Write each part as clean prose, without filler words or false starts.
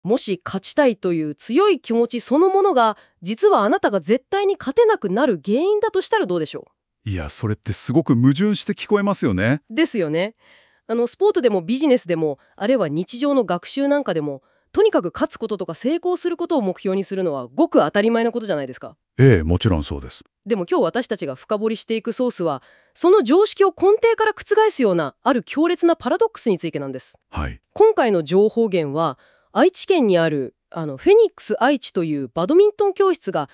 もし勝ちたいという強い気持ちそのものが、実はあなたが絶対に勝てなくなる原因だとしたらどうでしょいや、それってすごく矛盾して聞こえますよね。 う？ですよね。スポーツでもビジネスでも、あるいは日常の学習なんかでも、とにかく勝つこととか成功することを目標にするのはごく当たり前のことじゃないですか。 ええ、もちろんそうです。 でも今日私たちが深掘りしていくソースは、その常識を根底から覆すようなある強烈なパラドックスについてなんです。 はい。 今回の情報源は愛知県にあるフェニックス愛知というバドミントン教室が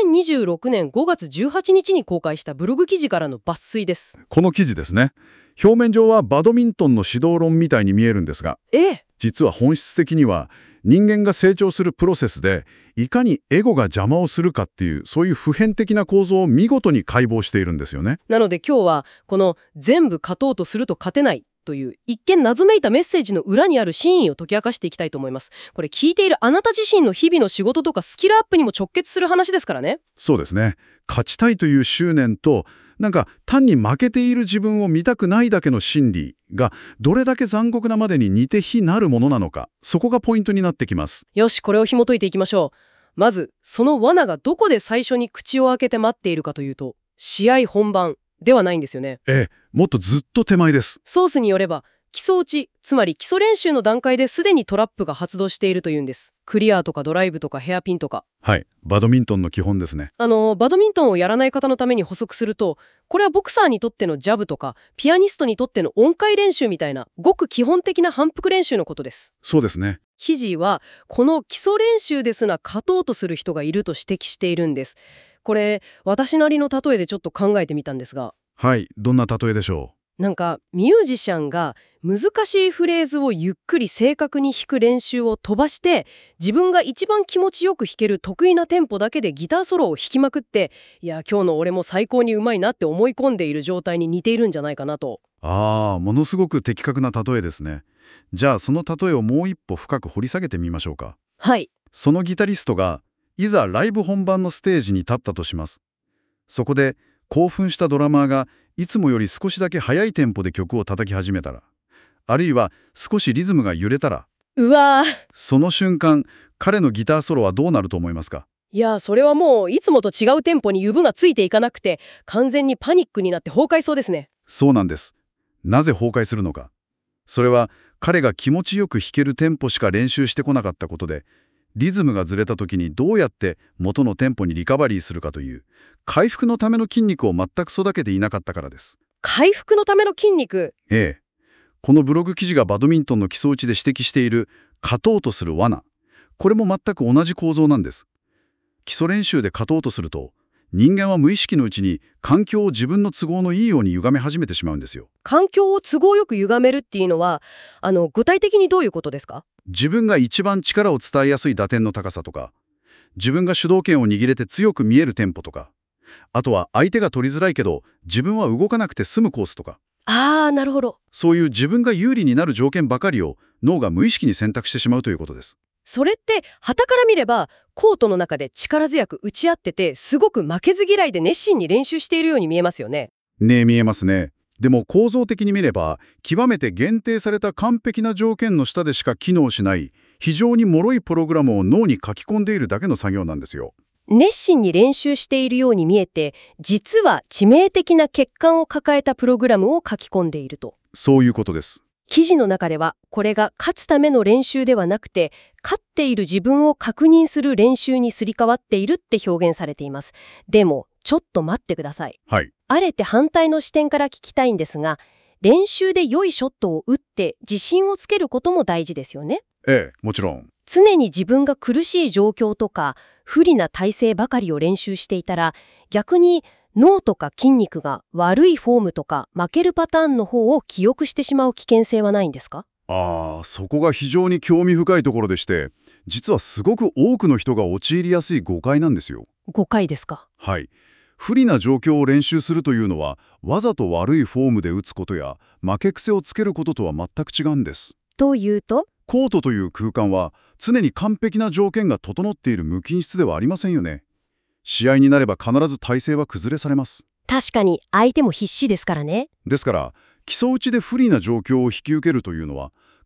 2026年5月18日に公開したブログ記事からの抜粋です。 この記事ですね。表面上はバドミントンの指導論みたいに見えるんですが、 ええ、 実は本質的には人間が成長するプロセスでいかにエゴが邪魔をするかっていうそういう普遍的な構造を見事に解剖しているんですよね。 なので今日はこの全部勝とうとすると勝てないという一見謎めいたメッセージの裏にある真意を解き明かしていきたいと思います。これ聞いているあなた自身の日々の仕事とかスキルアップにも直結する話ですからね。 そうですね。勝ちたいという執念と単に負けている自分を見たくないだけの心理がどれだけ残酷なまでに似て非なるものなのか、そこがポイントになってきます。 よし、これを紐解いていきましょう。まずその罠がどこで最初に口を開けて待っているかというと、試合本番ではないんですよね。 ええ、もっとずっと手前です。 ソースによれば基礎打ち、つまり基礎練習の段階ですでにトラップが発動しているというんです。クリアとかドライブとかヘアピンとか。 はい、バドミントンの基本ですね。 バドミントンをやらない方のために補足すると、これはボクサーにとってのジャブとかピアニストにとっての音階練習みたいなごく基本的な反復練習のことです。 そうですね。 記事はこの基礎練習ですら勝とうとする人がいると指摘しているんです。これ私なりの例えでちょっと考えてみたんですが、 はい、どんな例えでしょミュージシャンが難しいフレーズをゆっくり正確に弾く練習を飛ばして、自分が一番気持ちよく弾ける得意なテンポだけでギターソロを弾きまくって、いや今日の俺も最高にうまいなって思い込んでいる状態に似ているんじゃないかなと。 う。ものすごく的確な例えですね。じゃあその例えをもう一歩深く掘り下げてみましょうか。 はい。 そのギタリストがいざライブ本番のステージに立ったとします。そこで興奮したドラマーがいつもより少しだけ速いテンポで曲を叩き始めたら、あるいは少しリズムが揺れたら、 うわー。 その瞬間彼のギターソロはどうなると思いますか？ いやそれはもういつもと違うテンポに指がついていかなくて、完全にパニックになって崩壊そうですね。 そうなんです。なぜ崩壊するのか。それは彼が気持ちよく弾けるテンポしか練習してこなかったことで、リズムがずれた時にどうやって元のテンポにリカバリーするかという回復のための筋肉を全く育てていなかったからです。 回復のための筋肉。 ええ。このブログ記事がバドミントンの基礎打ちで指摘している勝とうとする罠。これも全く同じ構造なんです。基礎練習で勝とうとすると、人間は無意識のうちに環境を自分の都合のいいように歪め始めてしまうんですよ。 環境を都合よく歪めるっていうのは、具体的にどういうことですか？ 自分が一番力を伝えやすい打点の高さとか、自分が主導権を握れて強く見えるテンポとか、あとは相手が取りづらいけど自分は動かなくて済むコースとか、 なるほど。 そういう自分が有利になる条件ばかりを脳が無意識に選択してしまうということです。 それって傍から見ればコートの中で力強く打ち合ってて、すごく負けず嫌いで熱心に練習しているように見えますよね。 ねえ、見えますね。でも構造的に見れば極めて限定された完璧な条件の下でしか機能しない非常に脆いプログラムを脳に書き込んでいるだけの作業なんですよ。 熱心に練習しているように見えて、実は致命的な欠陥を抱えたプログラムを書き込んでいると。 そういうことです。 記事の中ではこれが勝つための練習ではなくて、勝っている自分を確認する練習にすり替わっているって表現されています。でもちょっと待ってください。 はい。 あえて反対の視点から聞きたいんですが、練習で良いショットを打って自信をつけることも大事ですよね。 ええ、もちろん。 常に自分が苦しい状況とか不利な体勢ばかりを練習していたら、逆に脳とか筋肉が悪いフォームとか負けるパターンの方を記憶してしまう危険性はないんですか？ そこが非常に興味深いところでして、実はすごく多くの人が陥りやすい誤解なんですよ。 誤解ですか？ はい。不利な状況を練習するというのは、わざと悪いフォームで打つことや負け癖をつけることとは全く違うんです。 というと？ コートという空間は常に完璧な条件が整っている無菌室ではありませんよね。試合になれば必ず体勢は崩れされます。 確かに相手も必死ですからね。 ですから、基礎打ちで不利な状況を引き受けるというのは、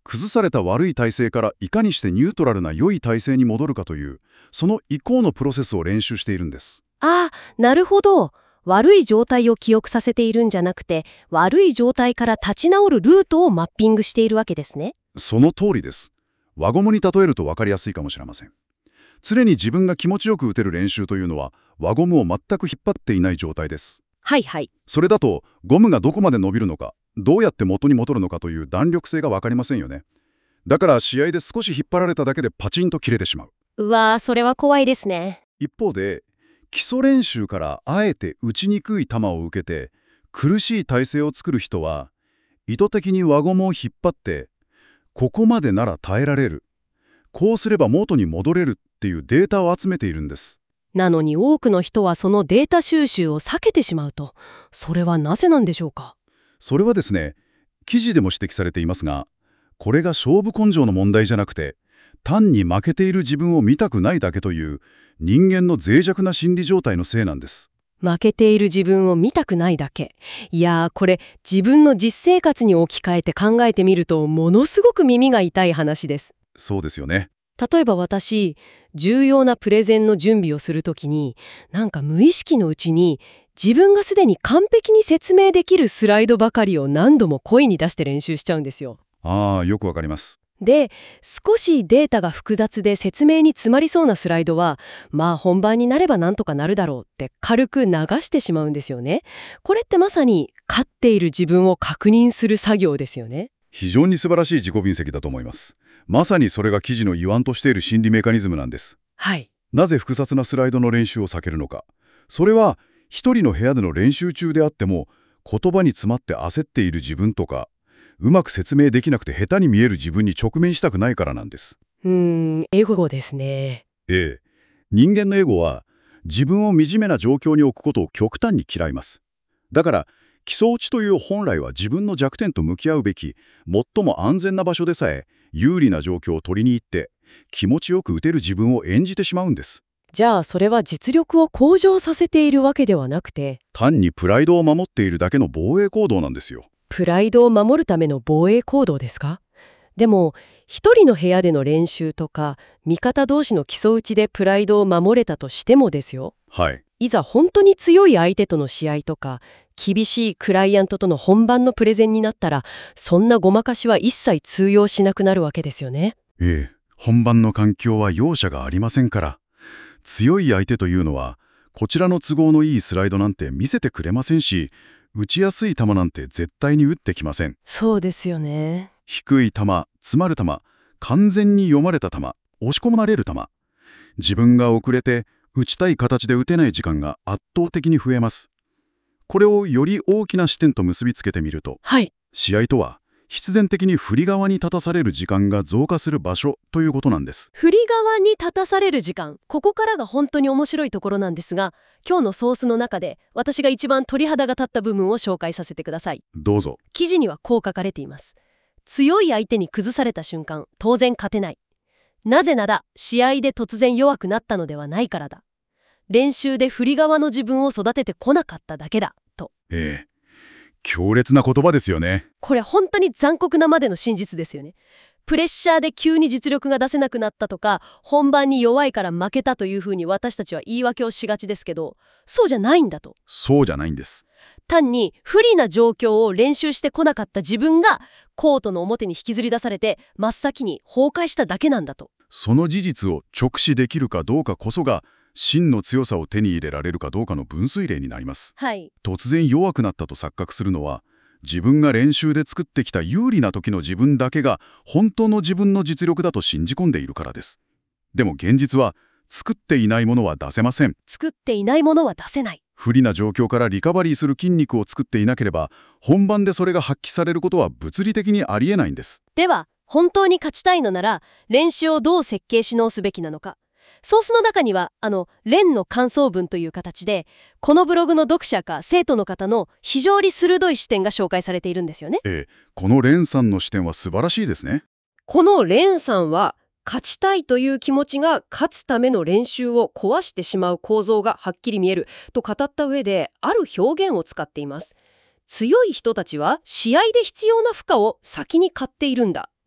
崩された悪い体勢からいかにしてニュートラルな良い体勢に戻るかという、その移行のプロセスを練習しているんです。 ああ、なるほど。悪い状態を記憶させているんじゃなくて、悪い状態から立ち直るルートをマッピングしているわけですね。 その通りです。輪ゴムに例えると分かりやすいかもしれません。常に自分が気持ちよく打てる練習というのは、輪ゴムを全く引っ張っていない状態です。 はいはい。 それだと、ゴムがどこまで伸びるのか、どうやって元に戻るのかという弾力性が分かりませんよね。だから試合で少し引っ張られただけでパチンと切れてしまう。 うわー、それは怖いですね。 一方で、基礎練習からあえて打ちにくい球を受けて、苦しい体勢を作る人は、意図的に輪ゴムを引っ張って、ここまでなら耐えられる。こうすれば元に戻れるっていうデータを集めているんです。 なのに多くの人はそのデータ収集を避けてしまうと。それはなぜなんでしょうか？ それはですね、記事でも指摘されていますが、これが勝負根性の問題じゃなくて、単に負けている自分を見たくないだけという人間の脆弱な心理状態のせいなんです。 負けている自分を見たくないだけ。いやー、これ自分の実生活に置き換えて考えてみるとものすごく耳が痛い話です。 そうですよね。 例えば私、重要なプレゼンの準備をするときに、なんか無意識のうちに自分がすでに完璧に説明できるスライドばかりを何度も声に出して練習しちゃうんですよ。 ああ、よくわかります。 で、少しデータが複雑で説明に詰まりそうなスライドは、まあ本番になればなんとかなるだろうって軽く流してしまうんですよね。これってまさに勝っている自分を確認する作業ですよね。 非常に素晴らしい自己分析だと思います。まさにそれが記事の言わんとしている心理メカニズムなんです。 はい。 なぜ複雑なスライドの練習を避けるのか。それは、一人の部屋での練習中であっても、言葉に詰まって焦っている自分とか、うまく説明できなくて下手に見える自分に直面したくないからなんです。 エゴですね。 ええ。人間のエゴは、自分を惨めな状況に置くことを極端に嫌います。だから、基礎打ちという本来は自分の弱点と向き合うべき、最も安全な場所でさえ、有利な状況を取りに行って、気持ちよく打てる自分を演じてしまうんです。 じゃあそれは実力を向上させているわけではなくて、 単にプライドを守っているだけの防衛行動なんですよ。 プライドを守るための防衛行動ですか？でも、一人の部屋での練習とか、味方同士の基礎打ちでプライドを守れたとしてもですよ。 はい。 いざ本当に強い相手との試合とか、厳しいクライアントとの本番のプレゼンになったら、そんなごまかしは一切通用しなくなるわけですよね。 ええ。本番の環境は容赦がありませんから。強い相手というのは、こちらの都合のいいスライドなんて見せてくれませんし、打ちやすい球なんて絶対に打ってきません。 そうですよね。 低い球、詰まる球、完全に読まれた球、押し込まれる球。自分が遅れて打ちたい形で打てない時間が圧倒的に増えます。これをより大きな視点と結びつけてみると、 はい。 試合とは必然的に不利側に立たされる時間が増加する場所ということなんです。 不利側に立たされる時間、ここからが本当に面白いところなんですが、今日のソースの中で私が一番鳥肌が立った部分を紹介させてください。 どうぞ。 記事にはこう書かれています。強い相手に崩された瞬間、当然勝てない。なぜなら試合で突然弱くなったのではないからだ。練習で不利側の自分を育ててこなかっただけだと。 ええ。強烈な言葉ですよね。 これ本当に残酷なまでの真実ですよね。プレッシャーで急に実力が出せなくなったとか、本番に弱いから負けたというふうに私たちは言い訳をしがちですけど、そうじゃないんだと。 そうじゃないんです。 単に不利な状況を練習してこなかった自分がコートの表に引きずり出されて真っ先に崩壊しただけなんだと。 その事実を直視できるかどうかこそが、真の強さを手に入れられるかどうかの分水嶺になります。 はい。 突然弱くなったと錯覚するのは、自分が練習で作ってきた有利な時の自分だけが本当の自分の実力だと信じ込んでいるからです。でも現実は、作っていないものは出せません。 作っていないものは出せない。 不利な状況からリカバリーする筋肉を作っていなければ、本番でそれが発揮されることは物理的にありえないんです。 では、本当に勝ちたいのなら、練習をどう設計し直すべきなのか。ソースの中には、練の感想文という形で、このブログの読者か生徒の方の非常に鋭い視点が紹介されているんですよね。 このレンさんの視点は素晴らしいですね。 このレンさんは、勝ちたいという気持ちが勝つための練習を壊してしまう構造がはっきり見えると語った上で、ある表現を使っています。強い人たちは試合で必要な負荷を先に買っているんだと。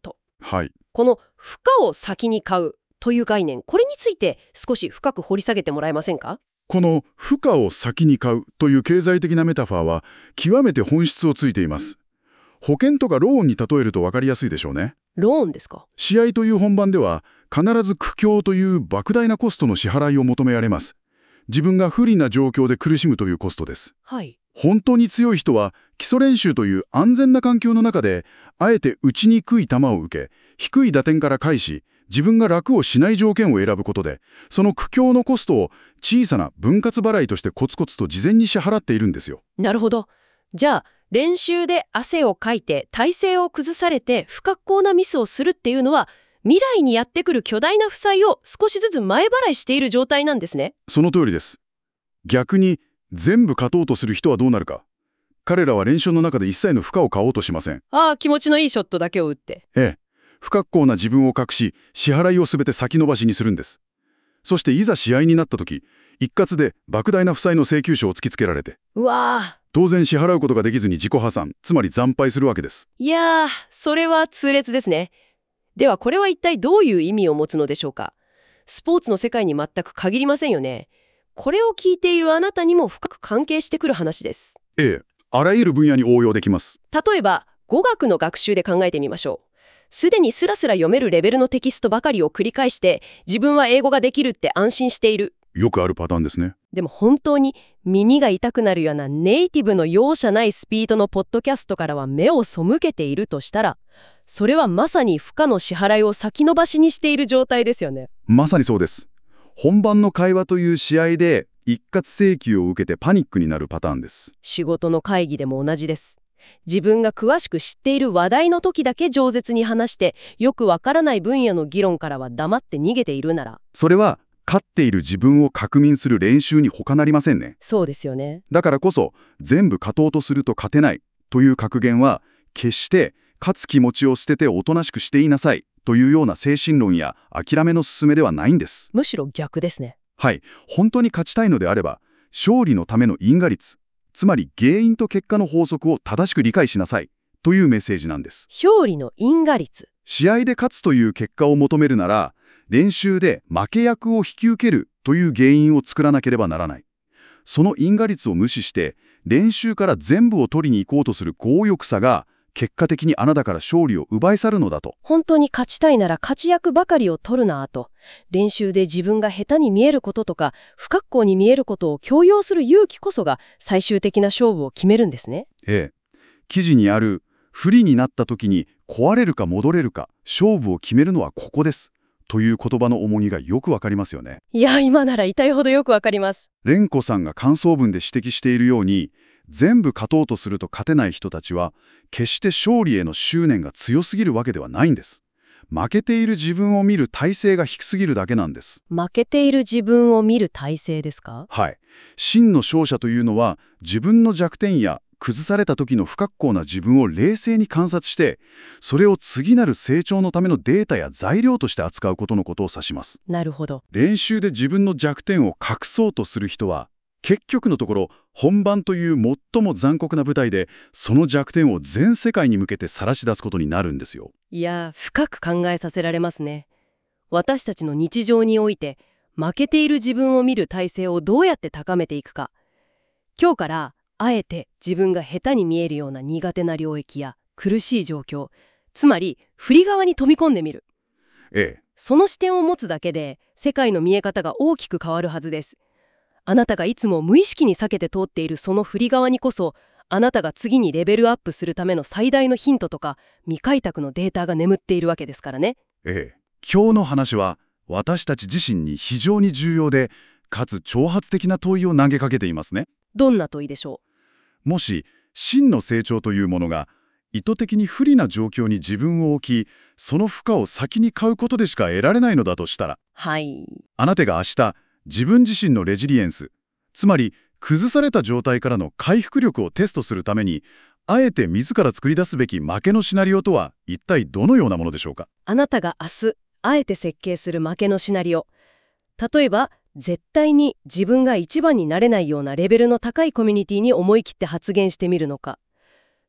はい。 この負荷を先に買うという概念、これについて少し深く掘り下げてもらえませんか？ この負荷を先に買うという経済的なメタファーは極めて本質をついています。保険とかローンに例えると分かりやすいでしょうね。 ローンですか？ 試合という本番では必ず苦境という莫大なコストの支払いを求められます。自分が不利な状況で苦しむというコストです。 はい。 本当に強い人は基礎練習という安全な環境の中であえて打ちにくい球を受け、低い打点から返し、自分が楽をしない条件を選ぶことで、その苦境のコストを小さな分割払いとしてコツコツと事前に支払っているんですよ。 なるほど。じゃあ、練習で汗をかいて体勢を崩されて不格好なミスをするっていうのは、未来にやってくる巨大な負債を少しずつ前払いしている状態なんですね。 その通りです。逆に全部勝とうとする人はどうなるか。彼らは練習の中で一切の負荷を買おうとしません。 ああ、気持ちのいいショットだけを打って。 ええ。不格好な自分を隠し、支払いをすべて先延ばしにするんです。そしていざ試合になった時、一括で莫大な負債の請求書を突きつけられて、 うわー。 当然支払うことができずに自己破産、つまり惨敗するわけです。 いやー、それは痛烈ですね。ではこれは一体どういう意味を持つのでしょうか？スポーツの世界に全く限りませんよね。これを聞いているあなたにも深く関係してくる話です。 ええ。あらゆる分野に応用できます。 例えば、語学の学習で考えてみましょう。すでにスラスラ読めるレベルのテキストばかりを繰り返して、自分は英語ができるって安心している。 よくあるパターンですね。 でも本当に耳が痛くなるようなネイティブの容赦ないスピードのポッドキャストからは目を背けているとしたら、それはまさに負荷の支払いを先延ばしにしている状態ですよね。 まさにそうです。本番の会話という試合で一括請求を受けてパニックになるパターンです。 仕事の会議でも同じです。自分が詳しく知っている話題の時だけ饒舌に話して、よくわからない分野の議論からは黙って逃げているなら。 それは勝っている自分を確認する練習に他なりませんね。 そうですよね。 だからこそ全部勝とうとすると勝てないという格言は決して勝つ気持ちを捨てておとなしくしていなさいというような精神論や諦めの勧めではないんです。 むしろ逆ですね。 はい、本当に勝ちたいのであれば勝利のための因果率、つまり原因と結果の法則を正しく理解しなさいというメッセージなんです。 勝利の因果率。 試合で勝つという結果を求めるなら練習で負け役を引き受けるという原因を作らなければならない。その因果率を無視して練習から全部を取りに行こうとする強欲さが結果的にあなたから勝利を奪い去るのだと。 本当に勝ちたいなら勝ち役ばかりを取るなと。練習で自分が下手に見えることとか不格好に見えることを強要する勇気こそが最終的な勝負を決めるんですね。 ええ。記事にある不利になった時に壊れるか戻れるか勝負を決めるのはここですという言葉の重荷がよくわかりますよね。 いや、今なら痛いほどよくわかります。 蓮子さんが感想文で指摘しているように全部勝とうとすると勝てない人たちは決して勝利への執念が強すぎるわけではないんです。負けている自分を見る体勢が低すぎるだけなんです。 負けている自分を見る体勢ですか？ はい。真の勝者というのは自分の弱点や崩された時の不格好な自分を冷静に観察して、それを次なる成長のためのデータや材料として扱うことのことを指します。 なるほど。 練習で自分の弱点を隠そうとする人は、結局のところ本番という最も残酷な舞台でその弱点を全世界に向けて晒し出すことになるんですよ。 いや、深く考えさせられますね。私たちの日常において負けている自分を見る体制をどうやって高めていくか。今日からあえて自分が下手に見えるような苦手な領域や苦しい状況、つまり振り側に飛び込んでみる。 ええ。 その視点を持つだけで世界の見え方が大きく変わるはずです。あなたがいつも無意識に避けて通っているその振り側にこそ、あなたが次にレベルアップするための最大のヒントとか未開拓のデータが眠っているわけですからね。 ええ。今日の話は私たち自身に非常に重要で、かつ挑発的な問いを投げかけていますね。 どんな問いでしょもし真の成長というものが意図的に不利な状況に自分を置き、その負荷を先に買うことでしか得られないのだとしたら、 はい。 あなたが明日自分自身のレジリエンス、つまり崩された状態からの回復力をテストするためにあえて自ら作り出すべき負けのシナリオとは一体どのようなものでしょうか。 あなたが明日あえて設計する負けのシナリオ。例えば絶対に自分が一番になれないようなレベルの高いコミュニティに思い切って発言してみるのか、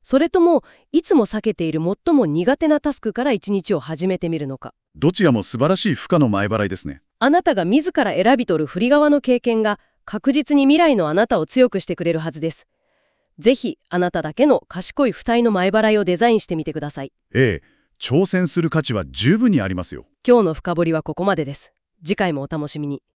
それともいつも避けている最も苦手なタスクから一日を始めてみるのか。 どちらも素晴らしい負荷の前払いですね。 あなたが自ら選び取る振り側の経験が確実に未来のあなたを強くしてくれるはずです。ぜひあなただけの賢い負担の前払いをデザインしてみてください。 ええ、挑戦する価値は十分にありますよ。 今日の深掘りはここまでです。次回もお楽しみに。